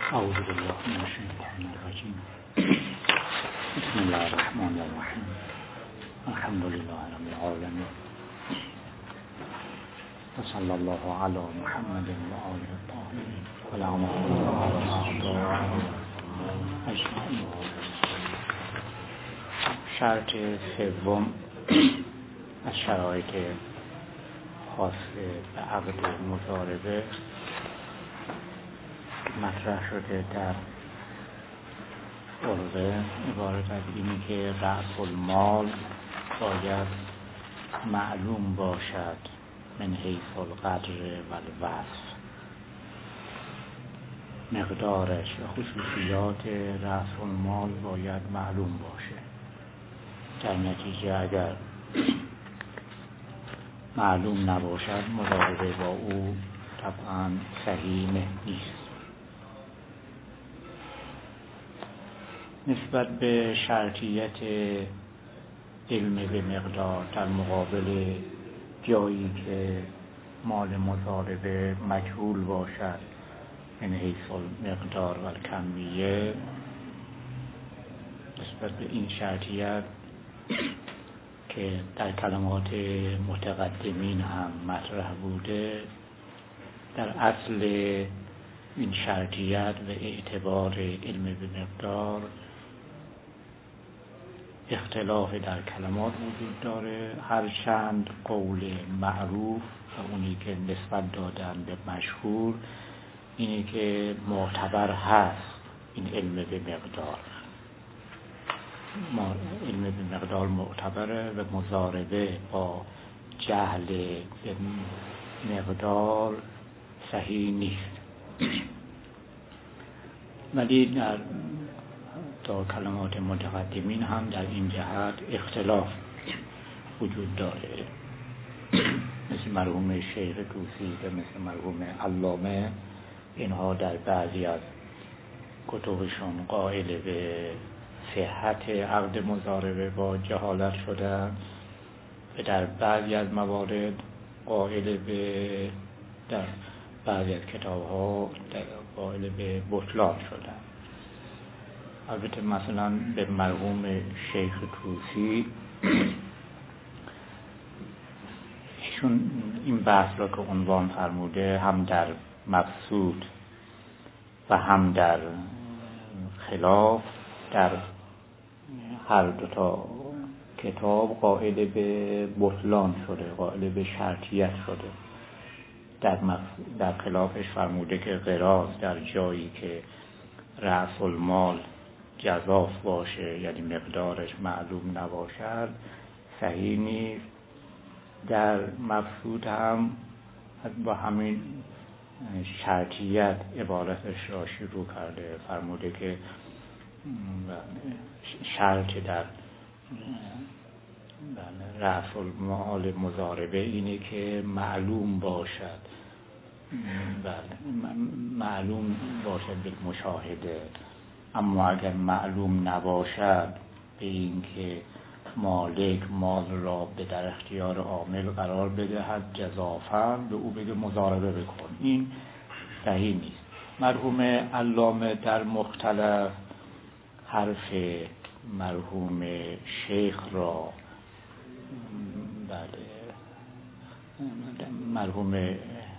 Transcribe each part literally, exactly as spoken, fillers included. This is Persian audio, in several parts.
اعوذ بالله من الشیطان الرجیم. بسم الله الرحمن الرحیم. الحمد لله رب العالمین و صلی الله علی محمد و آله الطاهرین و لعنة الله علی اعدائهم اجمعین. شرط سوم از شرایط خاص به عقد مضاربه مطرح شده در عرضه، عبارت از اینی که رأس المال باید معلوم باشد من حیث القدر و الوصف، مقدارش و خصوصیات رأس المال باید معلوم باشه. در نتیجه اگر معلوم نباشد مضاربه با او طبعا صحیح نیست. نسبت به شرطیت علم به مقدار در مقابل جایی که مال مضاربه مجهول باشد من حیث المقدار و الکمیه، نسبت به این شرطیت که در کلمات متقدمین هم مطرح بوده، در اصل این شرطیت و اعتبار علم به مقدار اختلاف در کلمات وجود داره. هرچند قول معروف و اونی که نسبت دادن به مشهور اینی که معتبر هست این علم به مقدار، علم به مقدار معتبره و مضاربه با جهل به مقدار صحیح نیست. ولی در تا کلمات متقدمین هم در این جهت اختلاف وجود داره، مثل مرحوم شیخ طوسی و مثل مرحوم علامه. اینها در بعضی از کتبشون قائل به صحت عقد مضاربه با جهالت شدن و در بعضی از موارد قائل به در بعضی از کتاب‌ها قائل به بطلان شدن. البته مثلا به مرحوم شیخ طوسی ایشون این بحث را که عنوان فرموده هم در مبسوط و هم در خلاف در هر دو تا کتاب قائل به بطلان شده، قائل به شرطیت شده. در, در خلافش فرموده که قراض در جایی که رأس المال جزاف باشه، یعنی مقدارش معلوم نباشد، صحیح نیست. در مبسوط هم با همین شرطیت عبارتش را شروع کرده، فرموده که شرط در رأس المال مضاربه اینه که معلوم باشد، معلوم باشد به مشاهده. اما اگر معلوم نباشد به این که مالک مال را به در اختیار عامل قرار بدهد جزافاً به او بگه مضاربه بکن، این صحیح نیست. مرحوم علامه در مختلف حرف مرحوم شیخ را، بله مرحوم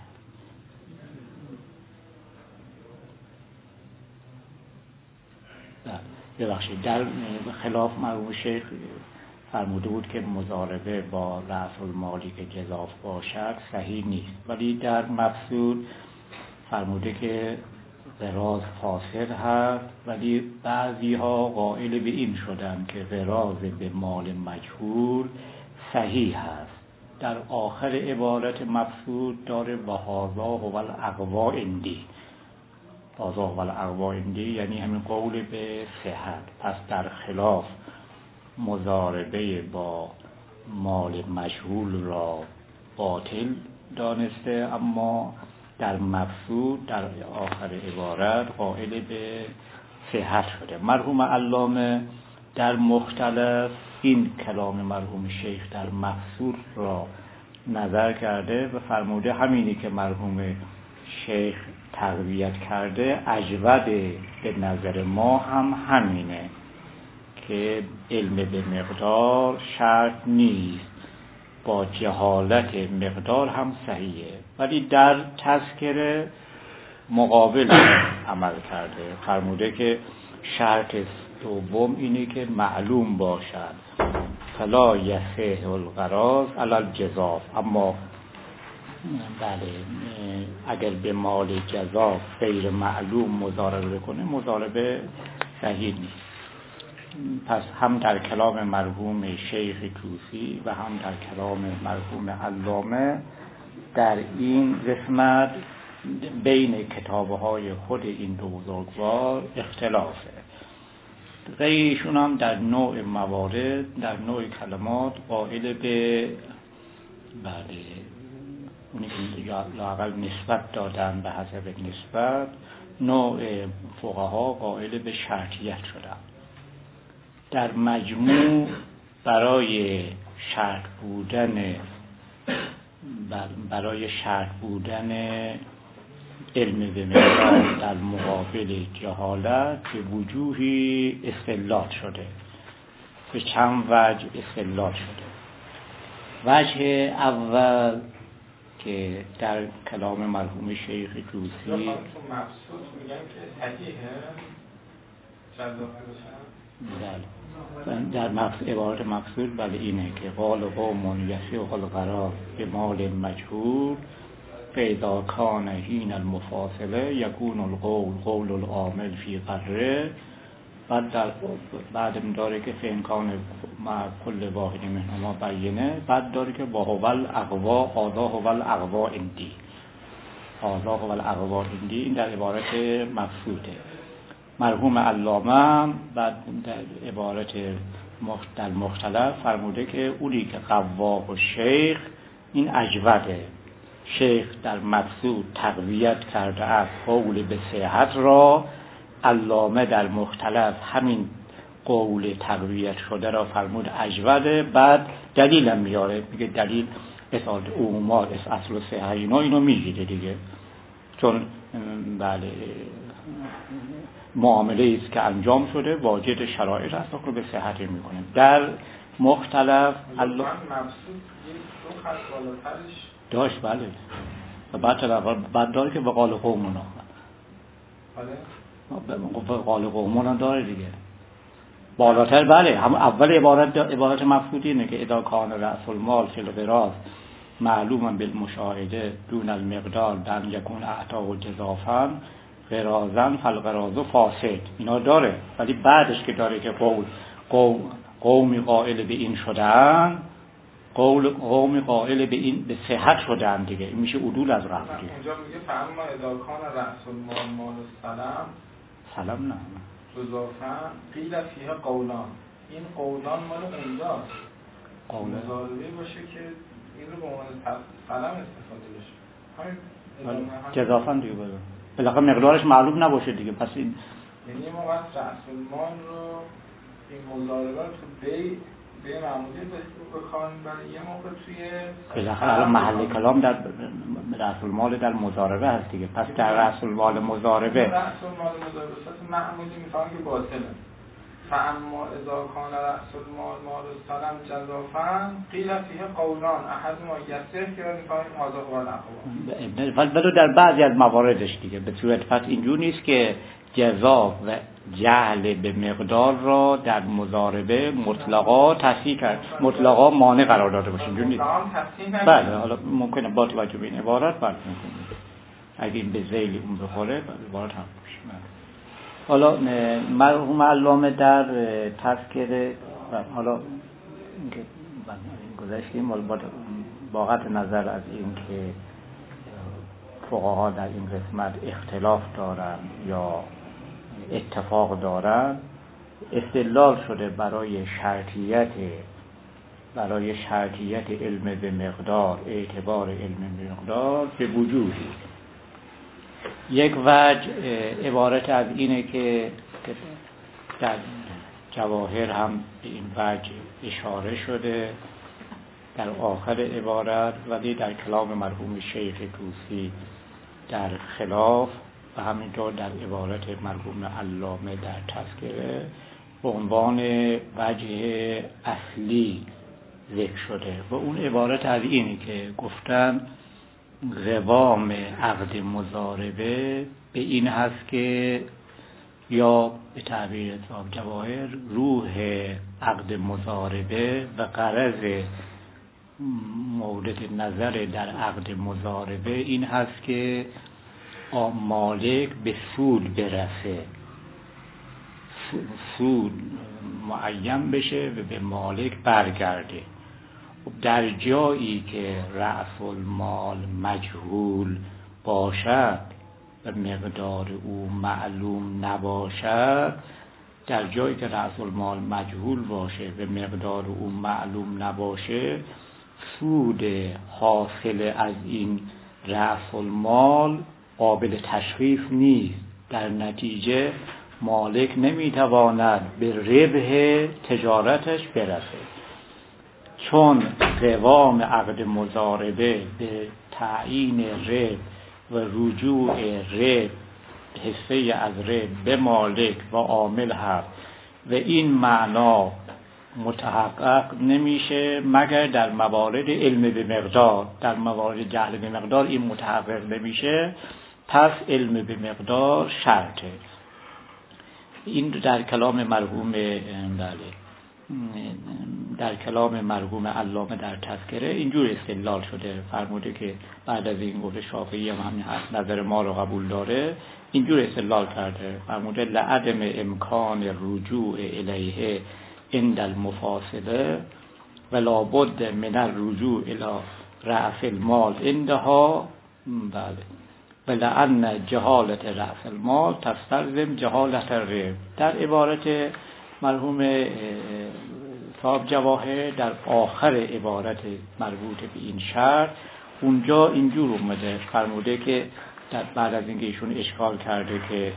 ببخشید در خلاف مرحوم شیخ فرموده بود که مضاربه با رأس المالی که جزاف باشد صحیح نیست. ولی در مبسوط فرموده که قراض فاسد هست، ولی بعضی ها قائل به این شدن که قراض به مال مجهول صحیح هست. در آخر عبارت مبسوط داره و هذا هو الاقوا عندی، هذا هو الاقوا عندی یعنی همین قول به صحت. پس در خلاف مضاربه با مال مجهول را باطل دانسته، اما در مبسوط در آخر عبارت قائل به صحت شده. مرحوم علامه در مختلف این کلام مرحوم شیخ در مبسوط را نظر کرده و فرموده همینی که مرحوم شیخ تقویت کرده اجود به نظر ما هم همینه که علم به مقدار شرط نیست، با جهالت مقدار هم صحیحه، ولی در تذکره مقابل عمل کرده. فرموده که شرط دوم اینه که معلوم باشد، فلا یصح الغراض علی الجزاف. اما بله اگر به مال جزاف غیر معلوم مضاربه کنه مضاربه صحیح نیست. پس هم در کلام مرحوم شیخ توسی و هم در کلام مرحوم علامه در این قسمت بین کتابهای خود این دو بزرگوار اختلافه. غیرشون هم در نوع موارد، در نوع کلمات قائل به بله اونی که لااقل نسبت دادن به حسب نسبت، نوع فقها قائل به شرطیت شدن. در مجموع برای شرط بودن برای شرط بودن علم به مقدار در مقابل جهالت به وجوهی استدلال شده، به چند وجه استدلال شده. وجه اول که در کلام مرحوم شیخ توسی تو مبسوط میگن که صحیحه جزافه بشن. در مقصود عبارت مقصود بله اینه که قال قوم یسیغ القرار به مال مجهول فاذا کان حین المفاصله یکون القول قول العامل فی قره. بعد در بعد داره که فانکان مع کل واحد منهما بینه. بعد داره که با هو الاقوا آذا هو الاقوا اندی آذا هو الاقوا اندی. این در عبارت مقصوده. مرحوم علامه بعد در عبارت در مختلف فرموده که اونی که قوا و شیخ این اجوده. شیخ در مقصود تقویت کرده از قول به صحت را، علامه در مختلف همین قول تقویت شده را فرمود اجوده. بعد دلیل هم میاره، میگه دلیل اصال عمومات اصل و صحت اینا اینو میگیره دیگه، چون بله معامله است که انجام شده واجد شرایط است که به صحت میکنه. در مختلف علامه مبسوط دو خط بالاترش داشت بله و بعد بعد داره که وقال قومونا بله وقال قومونا داره دیگه بالاتر. بله هم اول عبارت عبارت مفقودی اینه که اذا کان رأس المال فی القراض معلوما بالمشاهده دون المقدار دم یکون اعطا و جزافا قرازن فالقراض فاسد. اینا داره، ولی بعدش که داره که قول قوم قومی قائل به این شدن، قول قومی قائل به این به صحت شدن دیگه، این میشه عدول از قبل دیگه. اونجا میگه فاما اذا کان رأس المال مال السلام سلام نه جزافا قیل فیها قولان. این قولان مال اونجاست، قول مضاربه باشه که این رو به عنوان سلام استفاده بشه. همین جزافا دیگه بگو بالاخره مقدارش معلوم نباشه دیگه. پس این یعنی ما وقت رأس المال رو این مضاربه تو بی به معمولی بخوان برای یه موقع توی بالاخره محل کلام در رأس المال در مضاربه هست دیگه. پس در رأس المال مضاربه رأس المال مضاربه صورت معمولی میفهمن که باطله. فاما اذا کان رأس المال مال السلام جزافا قیل فیه قولان احد ما یسر که میفهمیم آزاق و الاقوا. ولی در بعضی از مواردش دیگه به صورت پس اینجور نیست که جزاف و جهل به مقدار را در مضاربه مطلقا تصحیح کرد، مطلقا مانع قرار داده باشه. اینجور نیست. بله حالا ممکنه با توجه به این عبارت بله ممکنه اگه این به ذیل اون بخوره عبارت هم باشه. حالا مرحوم علامه در تذکره حالا اینکه گذاشتیم با قطع نظر از این که فقها در این قسمت اختلاف دارن یا اتفاق دارن، استدلال شده برای شرطیت برای شرطیت علم به مقدار، اعتبار علم به مقدار به وجوهی. یک وجه عبارت از اینه که در جواهر هم به این وجه اشاره شده در آخر عبارت، ولی در کلام مرحوم شیخ توسی در خلاف و همینطور در عبارت مرحوم علامه در تذکره به عنوان وجه اصلی ذکر شده و اون عبارت از اینه که گفتن قوام عقد مضاربه به این هست که یا به تعبیر صاحب جواهر روح عقد مضاربه و غرض مورد نظر در عقد مضاربه این هست که مالک به سود برسه، سود معین بشه و به مالک برگرده. در جایی که رأس المال مجهول باشد و مقدار او معلوم نباشد، در جایی که رأس المال مجهول باشه و مقدار او معلوم نباشه، سود حاصل از این رأس المال قابل تشخیص نیست. در نتیجه مالک نمیتواند به ربح تجارتش برسه، چون قوام عقد مضاربه به تعیین ربح و رجوع ربح، حصه از ربح به مالک و عامل هست و این معنا متحقق نمیشه مگر در موارد علم به مقدار. در موارد جهل به مقدار این متحقق نمیشه، پس علم به مقدار شرطه. این در کلام مرحوم بله در کلام مرحوم علامه در تذکره اینجور استدلال شده، فرموده که بعد از این گفته شافعی هم همین هست، نظر ما رو قبول داره، اینجور استدلال کرده، فرموده لعدم امکان رجوع الیه عند المفاصله ولا بد من الرجوع الی رأس المال عندها، بله ولأن جهالت رأس المال تستلزم جهالت الربح. در عبارت مرحوم صاحب جواهر در آخر عبارت مربوط به این شرط اونجا اینجور اومده، فرموده که در بعد از اینکه ایشون اشکال کرده که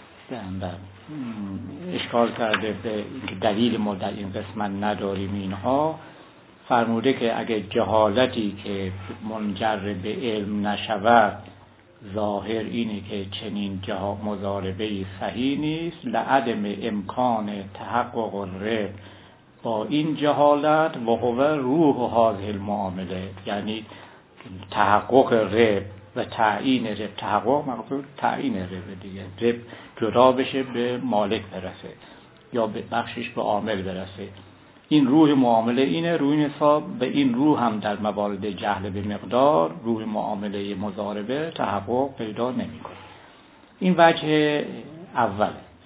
اشکال کرده به دلیل ما در این قسمت نداریم اینها، فرموده که اگه جهالتی که منجر به علم نشود ظاهر اینه که چنین مضاربه صحیح نیست، لعدم امکان تحقق الربح با این جهالت و هو روح هذه المعامله، یعنی تحقق ربح و تعیین ربح، تحقق مقصود تعیین ربح دیگه، ربح جدا بشه به مالک برسه یا به بخشش به عامل برسه. این روح معامله اینه، روح حساب به این روح هم در موارد جهل به مقدار روح معامله مضاربه تحقق پیدا نمی‌کنه. این وجه اول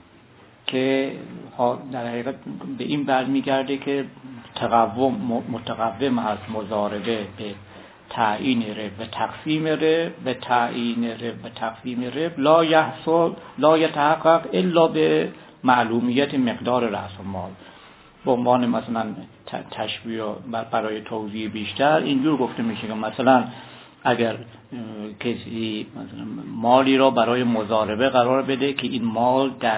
که در حقیقت به این برمیگرده که تقوم متقوم هست مضاربه به تعیین ربح و تقسیم ربح و تعیین ربح و تقسیم ربح لا یحصل لا یتحقق الا به معلومیت مقدار رأس المال. به عنوان مثلا تشبیه برای توضیح بیشتر اینجور گفته میشه که مثلا اگر کسی مثلا مالی را برای مضاربه قرار بده که این مال در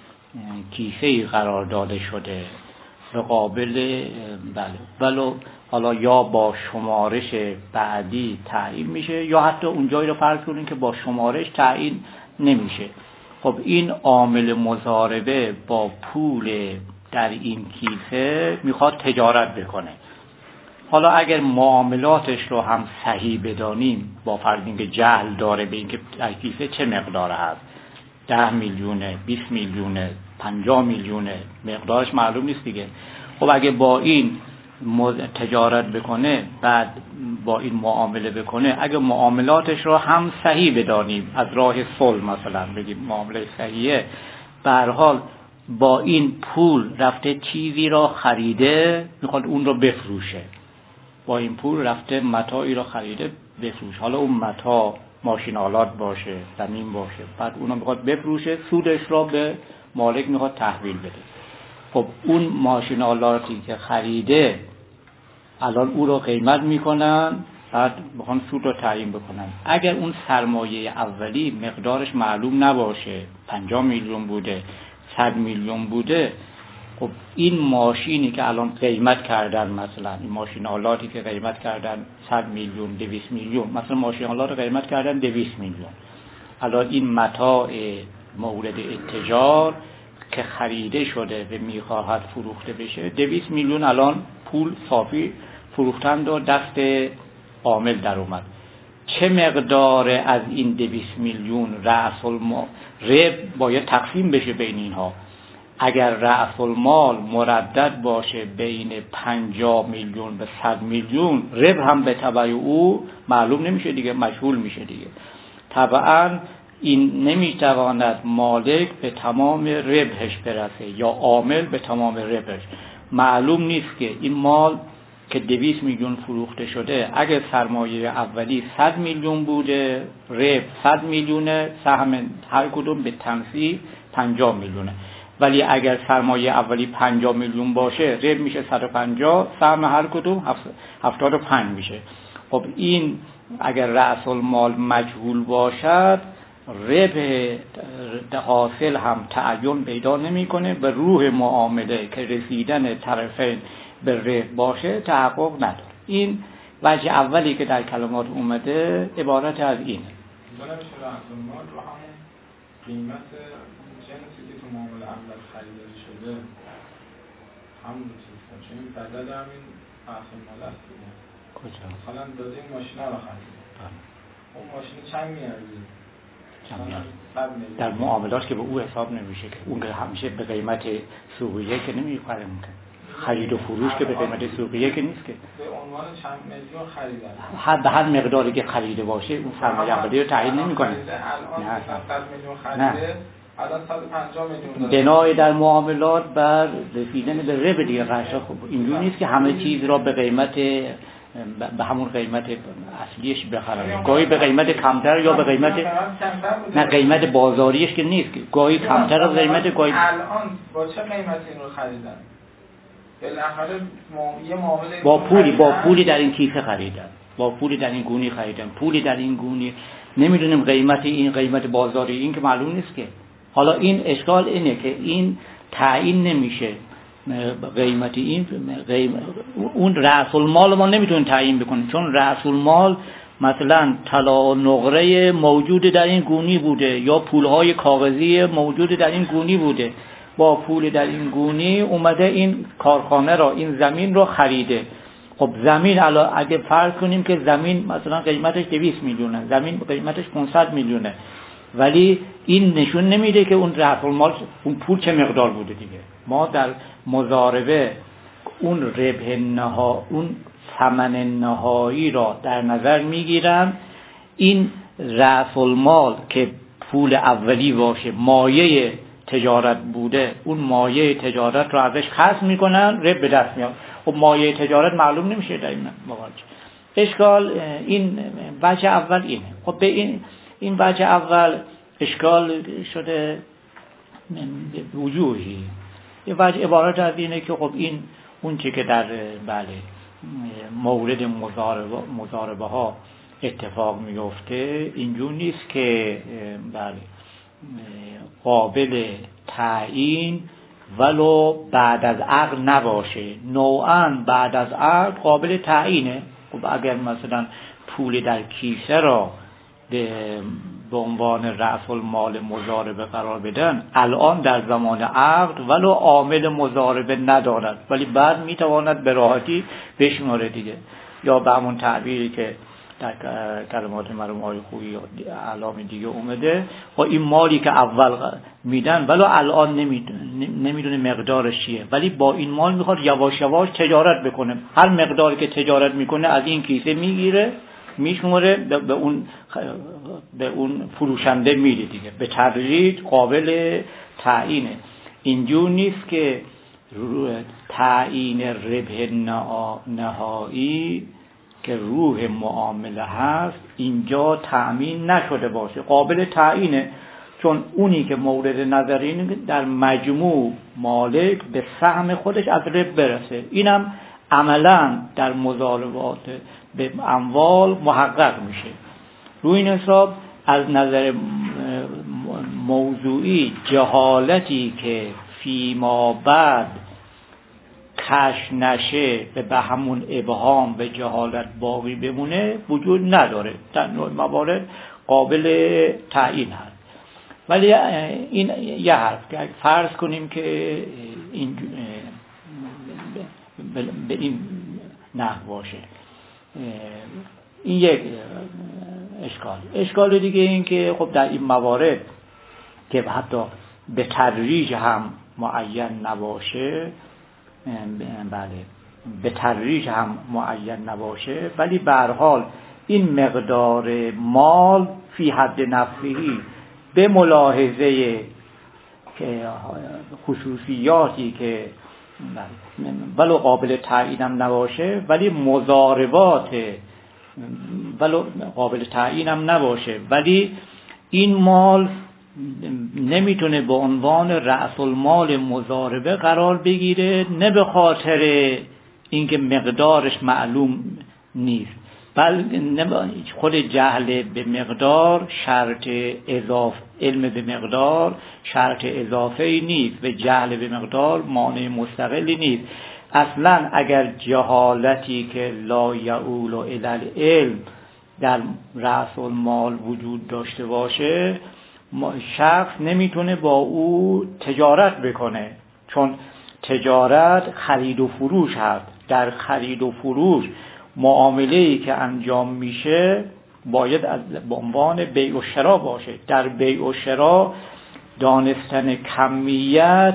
کیسه قرار داده شده به قابل بله ولو حالا یا با شمارش بعدی تعیین میشه یا حتی اونجایی رو فرض کنیم که با شمارش تعیین نمیشه. خب این عامل مضاربه با پول در این کیسه میخواد تجارت بکنه. حالا اگر معاملاتش رو هم صحیح بدانیم با فرض اینکه جهل داره به اینکه در کیسه چه مقدار هست، ده میلیونه، بیست میلیونه، پنجاه میلیونه، مقدارش معلوم نیست دیگه. خب اگه با این تجارت بکنه، بعد با این معامله بکنه، اگه معاملاتش رو هم صحیح بدانیم از راه صلح مثلا بگیم معامله صحیحه، به هر حال با این پول رفته چیزی را خریده میخواد اون رو بفروشه، با این پول رفته متاعی را خریده بفروشه، حالا اون متاع ماشین آلات باشه، زمین باشه، بعد اون رو میخواد بفروشه، سودش را به مالک میخواد تحویل بده. خب اون ماشین آلاتی که خریده الان او رو قیمت میکنن، بعد میخوان سود رو تعیین بکنن. اگر اون سرمایه اولی مقدارش معلوم نباشه، پنجاه میلیون بوده، صد میلیون بوده، خب این ماشینی که الان قیمت کردن، مثلا این ماشین آلاتی که قیمت کردن صد میلیون، دویست میلیون، مثلا ماشین آلات رو قیمت کردن دویست میلیون، الان این متاع مورد اتجار که خریده شده و میخواهد فروخته بشه، دویست میلیون الان پول صافی فروختند و دست عامل در اومد. چه مقدار از این دویست میلیون رأس المال ربح باید تقسیم بشه بین اینها؟ اگر رأس المال مردد باشه بین پنجاه میلیون به صد میلیون، ربح هم به تبع او معلوم نمیشه دیگه، مجهول میشه دیگه. طبعا این نمیتواند مالک به تمام ربحش برسه یا عامل به تمام ربحش. معلوم نیست که این مال که دویست میلیون فروخته شده، اگه سرمایه اولی صد میلیون بوده، ربح صد میلیونه، سهم هر کدوم به تنصیب پنجاه میلیونه. ولی اگر سرمایه اولی پنجاه میلیون باشه، ربح میشه صد و پنجاه، سهم هر کدوم هفتاد و پنج میشه. خب این اگر رأس المال مجهول باشد، ربح حاصل هم تعین پیدا نمیکنه، به روح معامله که رسیدن طرفین به ربح باشه تحقق نداره. این وجه اولی که در کلمات اومده عبارت از اینه. حالا میشه رأس المال رو همون قیمت جنسی که تو معامله اول خریداری شده همون چیز کنه، چون این بدل همین رأس المال است دیگه. کجا؟ مثلا داده این ماشین رو خرید، اون ماشین چند میارزه؟ در معاملات که به او حساب نمیشه که اون که همیشه به قیمت سوقیه که نمیخره، ممکن خرید و فروش که به قیمت سوقیه که نیست که به عنوان چند میلیون خریدن، هر به هر مقداری که خریده باشه اون سرمایه اولیه رو تعیین نمیکنه. الان صد میلیون خریده، الان صد و پنجاه میلیون داره. بنای در معاملات بر رسیدن به ربح دیگه قرشا. خب اینجوری نیست که همه چیز را به قیمت به همون قیمت اصلیش بخرن، گاهی به قیمت کمتر یا به قیمت نه قیمت بازاریش که نیست، گاهی کمتر از قیمت گاهی. الان با چه قیمتی این رو خریدن؟ بالاخره یه معامله با پولی با پولی در این کیسه خریدن، با پولی در این گونی خریدن، پولی در این گونی. نمیدونیم قیمت این قیمت بازاری این که معلوم نیست که. حالا این اشکال اینه که این تعیین نمیشه قیمتی، این قیمت اون رأس المال ما نمیتونیم تعیین بکنیم، چون رأس المال مثلا طلا و نقره موجود در این گونی بوده یا پولهای کاغذی موجود در این گونی بوده، با پول در این گونی اومده این کارخانه را، این زمین را خریده. خب زمین الان اگه فرض کنیم که زمین مثلا قیمتش دویست میلیونه، زمین قیمتش پانصد میلیونه، ولی این نشون نمیده که اون رأس المال اون پول چه مقدار بوده دیگه. ما در مضاربه اون ربح نها اون ثمن نهایی را در نظر میگیرن. این رأس المال که پول اولی باشه، مایه تجارت بوده، اون مایه تجارت رو ازش خصم میکنن، ربح به دست میاد. خب مایه تجارت معلوم نمیشه در این مواجه. اشکال این وجه اول اینه. خب به این این وجه اول اشکال شده وجوهی. یه وجه عبارت از اینه که خب این اون چی که در بله مورد مضاربه مضاربه ها اتفاق میفته اینجور نیست که بله قابل تعیین ولو بعد از عقد نباشه. نوعاً بعد از عقد قابل تعیینه. خب اگر مثلا پول در کیسه را به به عنوان رأس المال مضاربه قرار بدن، الان در زمان عقد ولو عامل مضاربه ندارد، ولی بعد میتواند به راحتی بشماره دیگه. یا به همون تعبیری که در کلمات مرحوم آقای خویی یا علام دیگه اومده، با این مالی که اول میدن ولو الان نمیدونه مقدارش چیه، ولی با این مال میخواد یواش یواش تجارت بکنه. هر مقداری که تجارت میکنه از این کیسه میگیره، میشموره، به اون به اون فروشنده میده دیگه. به تدریج قابل تعیینه. اینجور نیست که تعیین ربح نهایی که روح معامله هست اینجا تأمین نشده باشه، قابل تعیینه، چون اونی که مورد نظر اینه در مجموع مالک به سهم خودش از ربح برسه. اینم عملا در مضاربات به اموال محقق میشه. روی این حساب از نظر موضوعی جهالتی که فیما بعد کش نشه به همون ابهام به جهالت باقی بمونه وجود نداره. در نوع موارد قابل تعیین هست. ولی این یه حرف که فرض کنیم که این به این نحو باشه، این یک اشکال. اشکال دیگه این که خب در این موارد که حتی به تدریج هم معین نباشه، بله به تدریج هم معین نباشه، ولی به هر حال این مقدار مال فی حد نفسهی به ملاحظه خصوصیاتی که ولو قابل تعیین هم نباشه، ولی مضاربات ولو قابل تعیین هم نباشه، ولی این مال نمیتونه به عنوان رأس المال مضاربه قرار بگیره، نه به خاطر اینکه مقدارش معلوم نیست، بلکه خود جهل به مقدار شرط اضافه، علم به مقدار شرط اضافه ای نیست و جهل به مقدار مانع مستقلی نیست. اصلا اگر جهالتی که لا یعول الی العلم در رأس المال وجود داشته باشه، شخص نمیتونه با او تجارت بکنه، چون تجارت خرید و فروش هست. در خرید و فروش معامله‌ای که انجام میشه باید به عنوان بیع و شرا باشه. در بیع و شرا دانستن کمیت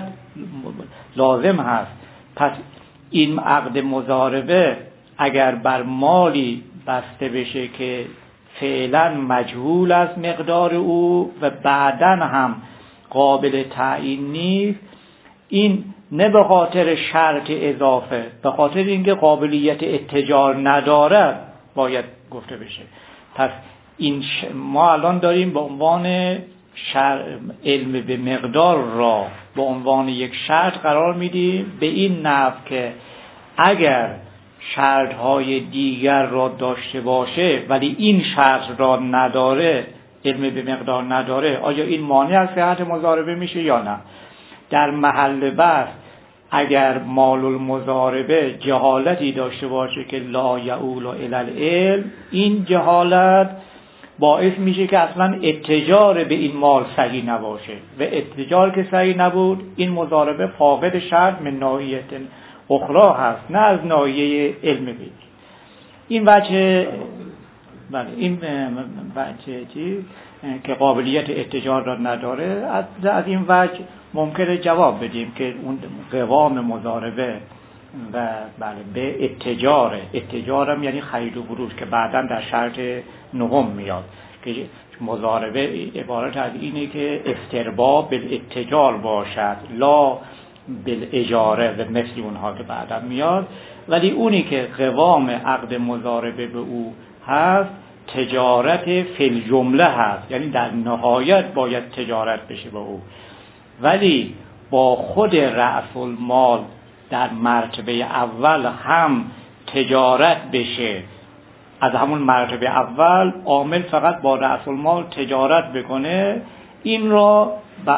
لازم هست. پس این عقد مضاربه اگر بر مالی بسته بشه که فعلا مجهول از مقدار او و بعداً هم قابل تعیین نیست، این نه به خاطر شرط اضافه، به خاطر اینکه قابلیت اتجار ندارد باید گفته بشه. پس این ش... ما الان داریم به عنوان شر... علم به مقدار را به عنوان یک شرط قرار میدیم، به این نحو که اگر شرط های دیگر را داشته باشه ولی این شرط را نداره، علم به مقدار نداره، آیا این مانع از صحت مضاربه میشه یا نه؟ در محل بحث اگر مال المضاربه جهالتی داشته باشه که لا یعول الی العلم، این جهالت باعث میشه که اصلا اتجار به این مال صحیح نباشه و اتجار که صحیح نبود، این مضاربه فاقد شرط من ناحیه اخرى هست، نه از ناحیه علم بید. این وجه بله این وجه چی که قابلیت اتجار را نداره، از, از این وجه ممکنه جواب بدیم که اون قوام مضاربه و بله به اتجار، اتجارم یعنی خرید و فروش که بعداً در شرط نهم میاد که مضاربه عبارت از اینه که استربا بالاتجار باشد لا بالاجاره و مثل اونها که بعداً میاد. ولی اونی که قوام عقد مضاربه به او هست تجارت فی الجمله هست، یعنی در نهایت باید تجارت بشه با او، ولی با خود رأس المال در مرتبه اول هم تجارت بشه. از همون مرتبه اول عامل فقط با رأس المال تجارت بکنه، این را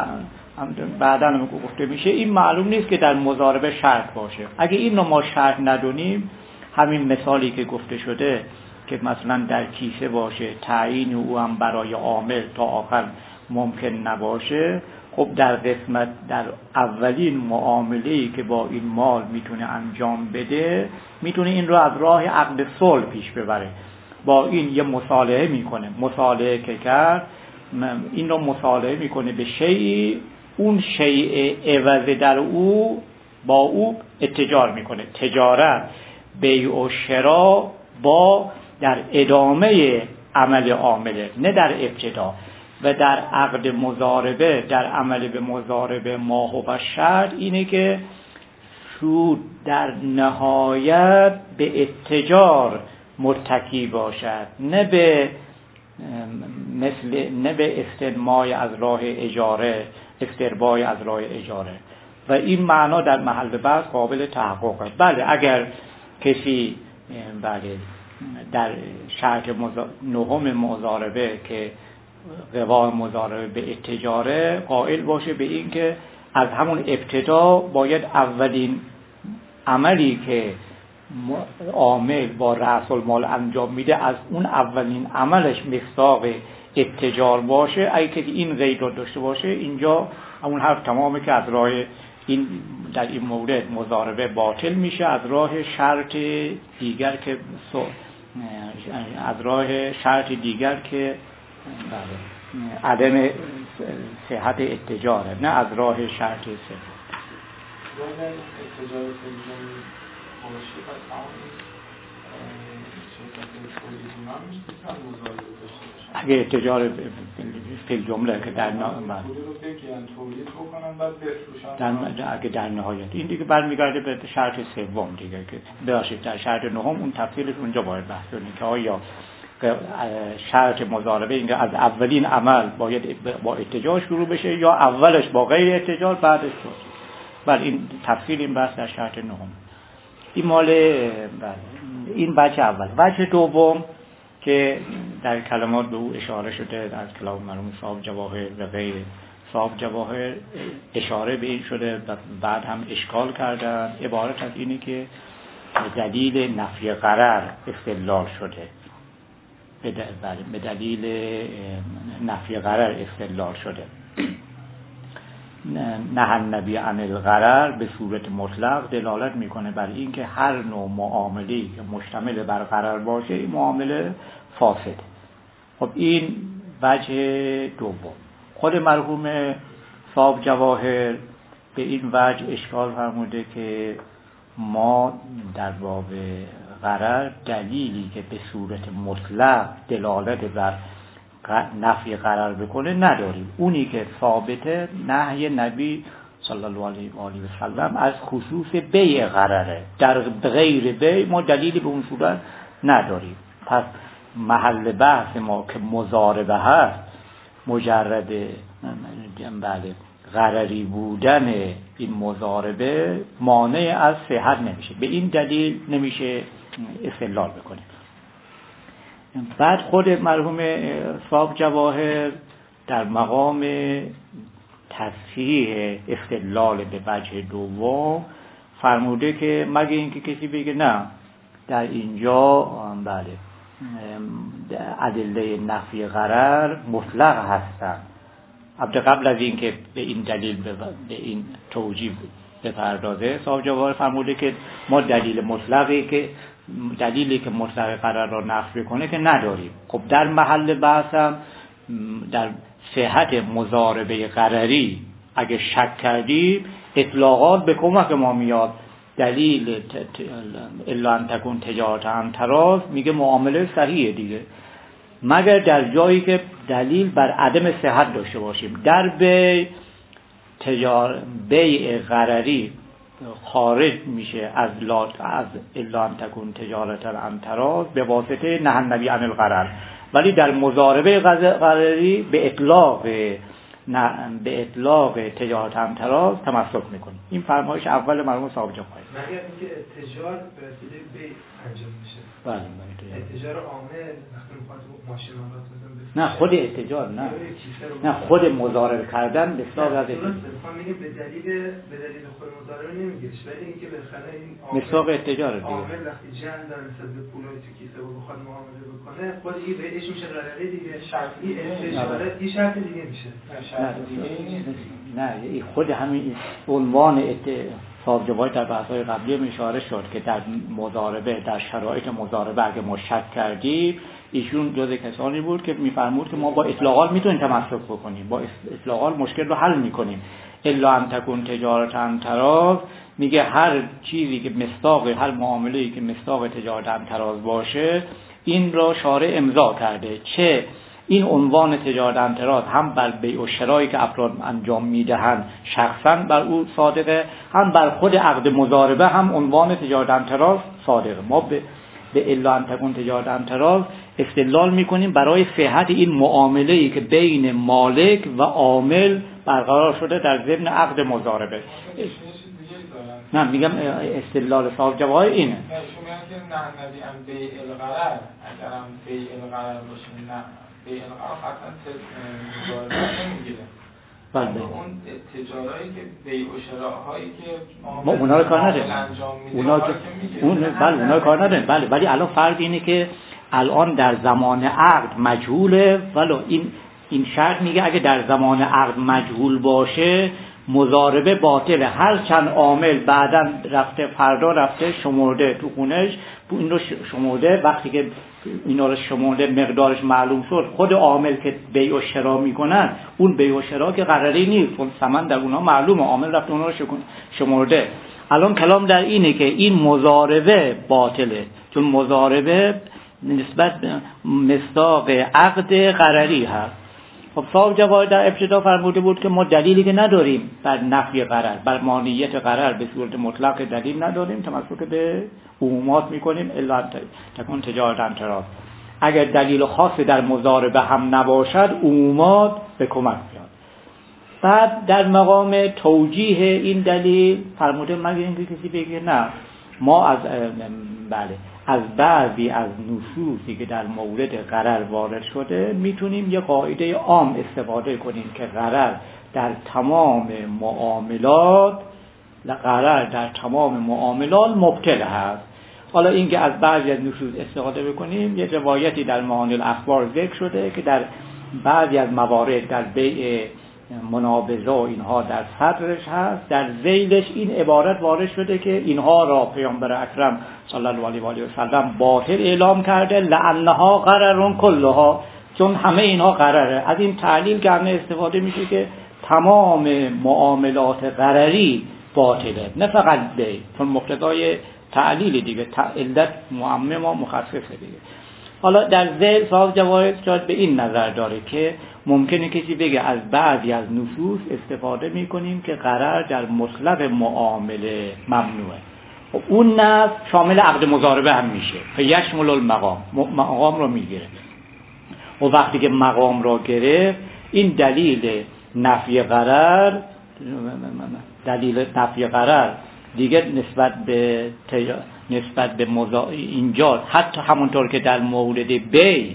بعدا هم گفته میشه این معلوم نیست که در مضاربه شرط باشه. اگه این رو ما شرط ندونیم، همین مثالی که گفته شده که مثلا در کیسه باشه، تعیین او هم برای عامل تا آخر ممکن نباشه، خب در قسمت در اولین معامله‌ای که با این مال میتونه انجام بده، میتونه این رو از راه عقد صلح پیش ببره. با این یه مصالحه میکنه، مصالحه که کرد این رو مصالحه میکنه به شیئی، اون شیء عوض در او با او اتجار میکنه. تجارت بیع و شرا با در ادامه عمل عامله، نه در ابتدا. و در عقد مضاربه، در عمل به مضاربه ما و شرط اینه که سود در نهایت به اتجار مرتکی باشد، نه به مثل نه به استنمای از راه اجاره، استربای از راه اجاره. و این معنا در محل بحث قابل تحقق است. بله اگر کسی بله در شرط نهم مضاربه که قوام مضاربه به اتجاره قائل باشه به این که از همون ابتدا باید اولین عملی که عامل با رأس المال انجام میده، از اون اولین عملش مصداق اتجار باشه، اگه کسی این قید رو داشته باشه، اینجا همون حرف تمامه که از راه این در این مورد مضاربه باطل میشه، از راه شرط دیگر که از راه شرط دیگر که عدم صحت اتجاره، نه از راه شرط صحت. اتجار فیلجوم باشی پس همون شرکت تولیدی هم میشتیستن مضاربه داشته باشن. اگه اتجار فیل جمله که در نهایت پولی رو بگیرن تولید بکنن بعد بفروشن، در اگه در نهایت این دیگه برمیگرده به شرط سوم دیگه که ببخشید در شرط نهم اون تفصیلش اونجا باید بحث کنیم که آیا شرط مضاربه اینکه از اولین عمل باید با اتجار شروع بشه یا اولش با غیر اتجار بعدش شد. بله این تفصیل این بحث در شرط نهم. این مال این بچه اول. بچه دوم که در کلمات به او اشاره شده در کلام مرحوم صاحب جواهر و غیر صاحب جواهر اشاره به این شده و بعد هم اشکال کردن، عبارت از اینه که دلیل نفی غرر استدلال شده، به دلیل نفی غرر استدلال شده. نه النبی عن الغرر به صورت مطلق دلالت میکنه بر این که هر نوع معامله‌ای که مشتمل بر غرر باشه این معامله فاسد. خب این وجه دوم. خود مرحوم صاحب جواهر به این وجه اشکال فرموده که ما در باب غرر دلیلی که به صورت مطلق دلالت بر نفی غرر بکنه نداریم. اونی که ثابته نهی نبی صلی الله علیه و آله و سلم از خصوص بیع غرره، در غیر بیع ما دلیلی به اون صورت نداریم. پس محل بحث ما که مضاربه هست، مجرد بله غرری بودن این مضاربه مانع از صحت نمیشه، به این دلیل نمیشه استدلال بکنه. بعد خود مرحوم صاحب جواهر در مقام تصحیح استدلال به وجه دوم فرموده که مگه اینکه کسی بگه نه در اینجا بله ادله نفی غرر مطلق هستن، البته قبل از اینکه به این دلیل به این توجیه بپردازه صاحب جواهر فرموده که ما دلیل مطلقی که دلیلی که مطلق غرر را نفی کنه که نداریم. خب در محل بحثم در صحت مضاربه غرری اگه شک کردیم اطلاقات به کمک ما میاد. دلیل الا ان تکون تجارت عن تراض میگه معامله صحیحه دیگه، مگر در جایی که دلیل بر عدم صحت داشته باشیم. در بیع تجار بیع غرری خارج میشه از لا از الا ان تکون تجارت عن تراض به واسطه نهی النبی عن الغرر، ولی در مضاربه غرری به اطلاق نه به اطلاق تجارت عن تراض تمسک میکنه. این فرمایش اول مرحوم صاحب جواهر. مگر اینکه اتجار به وسیله بیع انجام میشه. بله بله. اتجار عامل وقتی میخواد ماشین رو نه خود اتجار نه نه خود مضاربه کردن بسیار از اتجار میگه به دلیل به دلیل خود مضاربه نمیگیرش، ولی اینکه بالاخره این مساق اتجار دیگه عامل وقتی جمع داره نسبت به پولای تو کیسه و بخواد معامله بکنه خود این بهش میشه غرری دیگه، شرطی اتجاره این شرط دیگه میشه. نه این خود همین عنوان صاحب جواهر در بحث‌های قبلی اشاره شد که در مضاربه در شرایط مضاربه اگه ما شک کردیم ایشون جز کسانی بود که میفرمود که ما با اطلاقات میتونیم تمسک بکنیم، با اطلاقات مشکل رو حل میکنیم. الا ان تکون تجارت عن تراض میگه هر چیزی که مصداق هر معامله‌ای که مصداق تجارت عن تراض باشه این را شارع امضا کرده، چه این عنوان تجارت عن تراض هم بر بیع و شرایی که افراد انجام میدهند شخصا بر او صادقه، هم بر خود عقد مضاربه هم عنوان تجارت عن تراض صادقه. ما به به الا ان تکون تجارت عن تراض استدلال میکنیم برای صحت این معامله‌ای که بین مالک و عامل برقرار شده در ضمن عقد مضاربه. نه میگم استدلال صاحب جواهر اینه. نه شما میگن نه نبی ام بیع الغرر، اگر هم بیع الغرر باشه نه بیع الغرر حتما مضاربه نمیگیره. بله اون تجارایی که بیع و شراهایی که ما اونا رو کار نداریم، اونا که اون بله اونا رو کار نداریم. بله ولی الان فرق اینه که الان در زمان عقد مجهوله، ولو این این شرط میگه اگه در زمان عقد مجهول باشه مضاربه باطله. هر چند عامل بعداً رفته فردا رفته شمرده تو خونش، این رو شمرده، وقتی که اینا رو شمرده مقدارش معلوم شد، خود عامل که بیع و شرا میکنن اون بیع و شرا که قراری نیست، اون ثمن در اونها معلومه، عامل رفته اونها رو شمرده. الان کلام در اینه که این مضاربه باطله، چون مضاربه نسبت مصداق عقد قراری هست. خب صاحب جواهر در ابتدا فرموده بود که ما دلیلی که نداریم بر نفی قرار، بر مانعیت قرار به صورت مطلق دلیل نداریم، تمسک به عمومات میکنیم الا تکون تجارت انتراض. اگر دلیل خاصی در مضاربه هم نباشد عمومات به کمک میاد. بعد در مقام توجیه این دلیل فرموده مگه اینکه کسی بگه نه ما از بله از بعضی از نصوصی که در مورد قرار وارد شده میتونیم یه قاعده عام استفاده کنیم که قرار در تمام معاملات قرار در تمام معاملات مبطل هست. حالا اینکه از بعضی از نصوص استفاده بکنیم، یه روایتی در معانی الاخبار ذکر شده که در بعضی از موارد در بیع منابضه و اینها در صدرش هست، در ذیلش این عبارت وارد شده که اینها را پیامبر اکرم صلی الله علیه و آله و سلم باطل اعلام کرده، لعنها قررون کلها، چون همه اینها قرره. از این تعلیل که همه استفاده میشه که تمام معاملات قرری باطله، نه فقط بیع، چون مقتضای تعلیل دیگه، علت معمم و مخصصه دیگه. حالا در ذیل صاحب جواهر شاید به این نظر داره که ممکنه کسی بگه از بعضی از نصوص استفاده میکنیم که قرار در مطلق معامله ممنوعه. اون نص شامل عقد مضاربه هم میشه، فیشمل المقام، مقام رو میگیره. و وقتی که مقام رو گرفت این دلیل نفی قرار، دلیل نفی قرار دیگه نسبت به تجا... نسبت به مزا... اینجا حتی همونطور که در مورد بی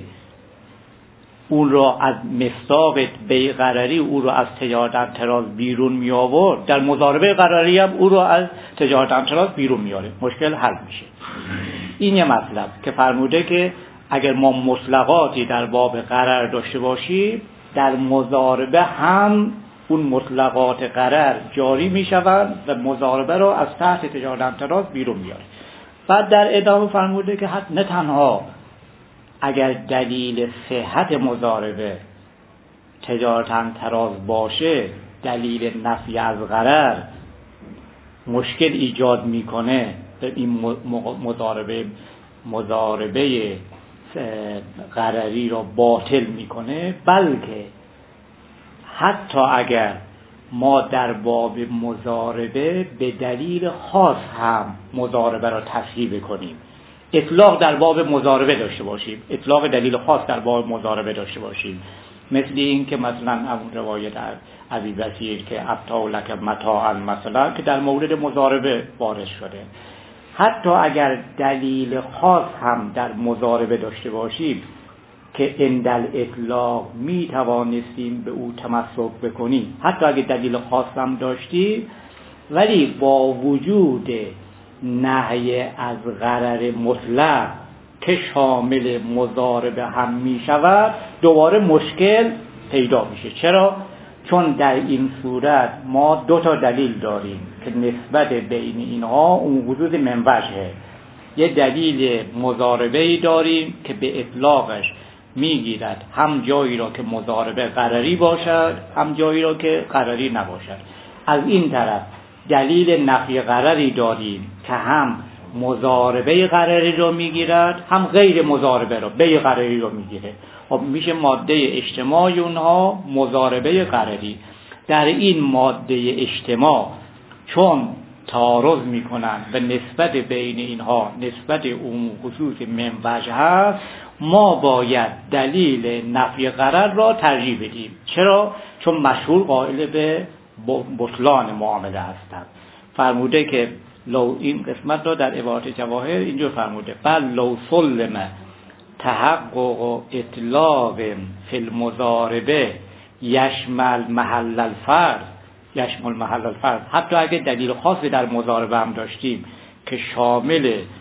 اون رو از مصداق بی قراری او رو از تجارت انتراض بیرون می آورد، در مضاربه قراری هم او رو از تجارت انتراض بیرون میاره، مشکل حل میشه. این یه مطلب که فرموده که اگر ما مطلقاتی در باب قرار داشته باشیم، در مضاربه هم اون مطلقات قرار جاری می شوند و مضاربه رو از تحت تجارت انتراض بیرون میاره. بعد در ادامه فرموده که حتی نه تنها اگر دلیل صحت مضاربه تجارت انتراض باشه، دلیل نفی از قرار مشکل ایجاد میکنه، این مضاربه مضاربه قراری رو باطل میکنه، بلکه حتی اگر ما در باب مضاربه به دلیل خاص هم مضاربه را تصحیح کنیم، اطلاق در باب مضاربه داشته باشیم، اطلاق دلیل خاص در باب مضاربه داشته باشیم، مثل این که مثلا اون روایت ابی بصیر که ابتاع لک متاعا مثلا که در مورد مضاربه وارد شده، حتی اگر دلیل خاص هم در مضاربه داشته باشیم که اندل اطلاق می توانستیم به او تمسک بکنیم، حتی اگر دلیل خاص هم داشتیم، ولی با وجود نهی از غرر مطلق که شامل مضاربه هم می شود، دوباره مشکل پیدا میشه. چرا؟ چون در این صورت ما دو تا دلیل داریم که نسبت بین اینها اون حدود منوجه. یه دلیل مضاربه‌ای داریم که به اطلاقش میگیرد هم جایی را که مضاربه قراری باشد، هم جایی را که قراری نباشد. از این طرف دلیل نفی قراری داریم که هم مضاربه قراری رو میگیرد، هم غیر مضاربه رو، بیع قراری رو میگیره. خب میشه ماده اجتماع اونها مضاربه قراری. در این ماده اجتماع چون تعارض میکنن و نسبت بین اینها نسبت عموم خصوص منوجه هست، ما باید دلیل نفی قرار را ترجیح بدیم. چرا؟ چون مشهور قائل به بطلان معامله هستند. فرموده که لو این قسمت را در عبارت جواهر اینجور فرموده، بل لو سلم تحقق و اطلاق فی المضاربه یشمل محل الفرض یشمل محل الفرض، حتی اگه دلیل خاصی در مضاربه هم داشتیم که شامل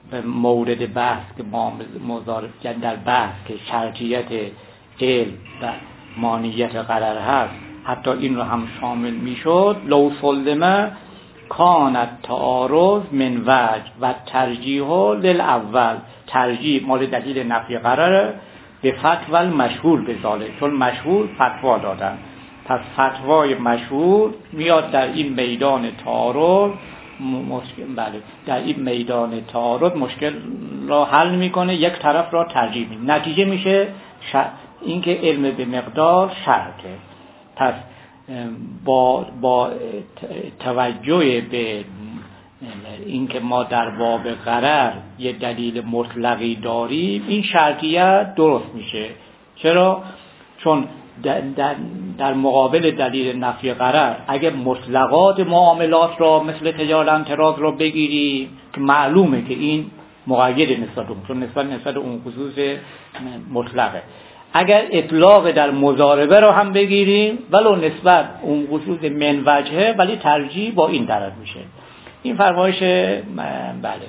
مورد بحث که مضارب در بحث که شرطیت علم و مانیت قرار هست حتی این رو هم شامل میشد. لو سلمه کانت تعارض من وجه و ترجیح للاول، ترجیح مال دلیل نفی قراره به فتوی مشهور بذاله، چون مشهور فتوا دادن، پس فتوای مشهور میاد در این میدان تعارض مشکل، بله در این میدان تعارض مشکل را حل میکنه، یک طرف را ترجیح میده، نتیجه میشه ش... اینکه علم به مقدار شرطه. پس با با توجه به اینکه ما در باب قرار یه دلیل مطلقی داریم، این شرطیت درست میشه. چرا؟ چون در, در, در مقابل دلیل نفی قرار اگه مطلقات معاملات را مثل تجارت انتراض را بگیریم که معلومه که این مقید نسبت اون، چون نسبت نسبت اون خصوص مطلقه. اگر اطلاق در مضاربه را هم بگیریم ولو نسبت اون خصوص من وجهه، ولی ترجیح با این طرف میشه. این فرمایش بله.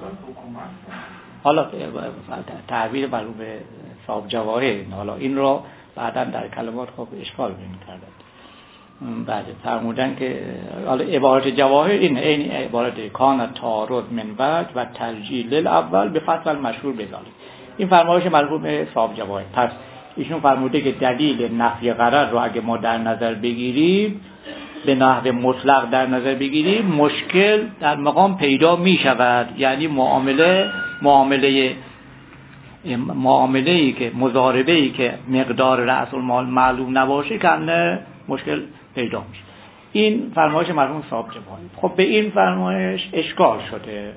حالا تعبیر معلوم صاحب جواهر، حالا این را بعدا در کلمات خب اشکال می‌کردند. بعد فرمودن که حالا عبارت جواهر این این عبارت کان تعارض من وجه و ترجیح للاول به فصل مشهور بذارید. این فرمایش مرحوم صاحب جواهر. پس ایشون فرموده که دلیل نفی قرار رو اگه ما در نظر بگیریم، به نحو مطلق در نظر بگیریم، مشکل در مقام پیدا می شود. یعنی معامله معامله معامله‌ای که مضاربه‌ای که مقدار رأس المال معلوم نباشه کنه مشکل پیدا میشه. این فرمایش مرحوم صاحب جواهر. خب به این فرمایش اشکال شده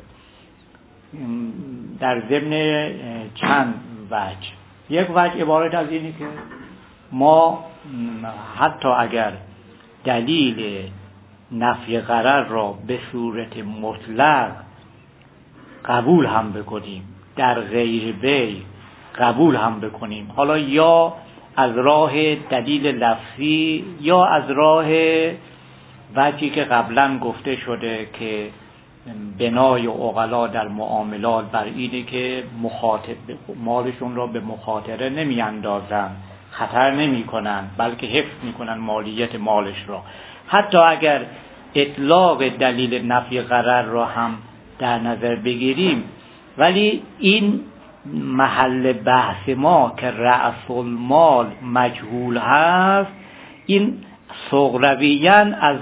در ضمن چند وجه. یک وجه عبارت از اینه که ما حتی اگر دلیل نفی قرار را به صورت مطلق قبول هم بکنیم، در غیر بی قبول هم بکنیم، حالا یا از راه دلیل لفظی یا از راه وجهی که قبلا گفته شده که بنای عقلا در معاملات بر اینه که مخاطب مالشون را به مخاطره نمی اندازن، خطر نمی کنن، بلکه حفظ می کنن مالیت مالش را. حتی اگر اطلاق دلیل نفی قرار را هم در نظر بگیریم، ولی این محل بحث ما که رأس المال مجهول هست، این صغرویاً از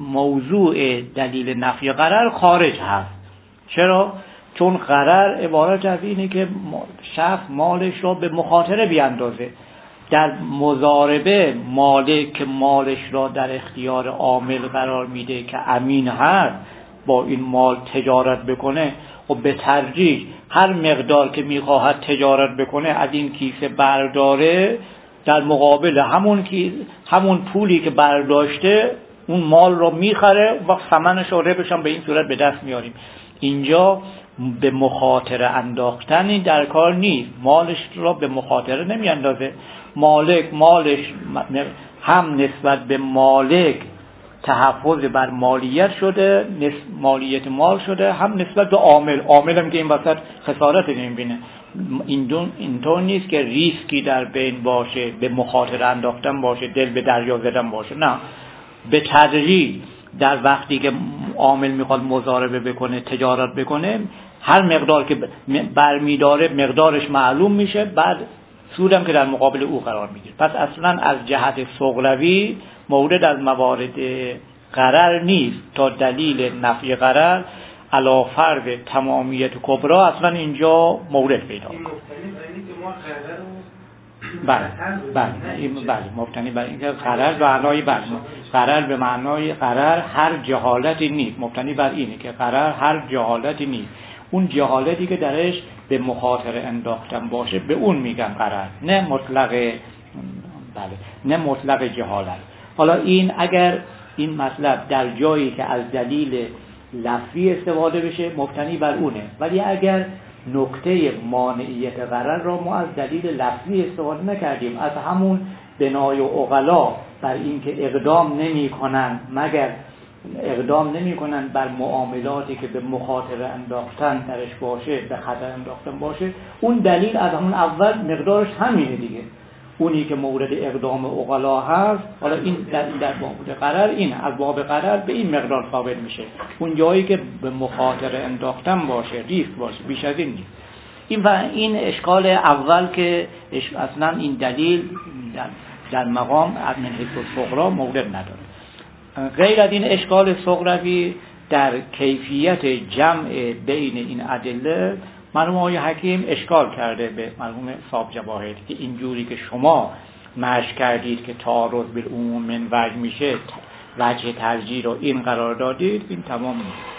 موضوع دلیل نفی قرار خارج هست. چرا؟ چون قرار عبارت از اینه که شخص مالش را به مخاطره بیاندازه. در مضاربه مالک که مالش را در اختیار عامل قرار میده که امین هست با این مال تجارت بکنه، و به ترجیح هر مقدار که میخواهد تجارت بکنه از این کیسه برداره، در مقابل همون کی همون پولی که برداشته اون مال رو میخره و ثمنش و ربحش هم به این صورت به دست میاریم. اینجا به مخاطره انداختن در کار نیست، مالش را به مخاطره نمیاندازه. مالک مالش هم نسبت به مالک تحفظ بر مالیت شده، مالیت مال شده، هم نسبت به عامل، عامل هم که این وسط خسارت نمیبینه. این اینطور نیست که ریسکی در بین باشه، به مخاطره انداختن باشه، دل به دریا زدن باشه. نه، به تدریج در وقتی که عامل میخواد مضاربه بکنه، تجارت بکنه، هر مقدار که برمیداره مقدارش معلوم میشه، بعد سودم که در مقابل او قرار میگیره. پس اصلا از جهت صغروی مورد از موارد قرار نیست تا دلیل نفی قرار علا فرض تمامیت کبرا اصلا اینجا مورد پیدا کنه. بله بله این بله مبتنی بر اینکه قرار به معنای بله قرار به معنای قرار هر جهالتی نیست، مبتنی بر اینه که قرار هر جهالتی نیست. اون جهالتی که درش به مخاطره انداختن باشه به اون میگن قرار، نه مطلق بله نه مطلق جهالت. حالا این اگر این مطلب در جایی که از دلیل لفظی استفاده بشه مبتنی بر اونه، ولی اگر نکته مانعیت قرار را ما از دلیل لفظی استفاده نکردیم، از همون بنای و عقلا بر این که اقدام نمی کنن مگر اقدام نمی کنن بر معاملاتی که به مخاطره انداختن درش باشه، به خطر انداختن باشه، اون دلیل از همون اول مقدارش همینه دیگه. اونی که مورد اقدام عقلا هست، حالا این در این در باب قرار، این از باب قرار به این مقدار ثابت میشه. اون جایی که به مخاطره انداختن باشه، ریسک باشه، بیش از این نیست. این و این اشکال اول که اصلا این دلیل در, در مقام من حیث الصغری مورد نداره. غیر از این اشکال صغروی در کیفیت جمع بین این ادله مرحوم آقای حکیم اشکال کرده به مرحوم صاحب جواهر که اینجوری که شما مشق کردید که تعارض بالعموم من وجه میشه، وجه ترجیح رو این قرار دادید، این تمام نیست.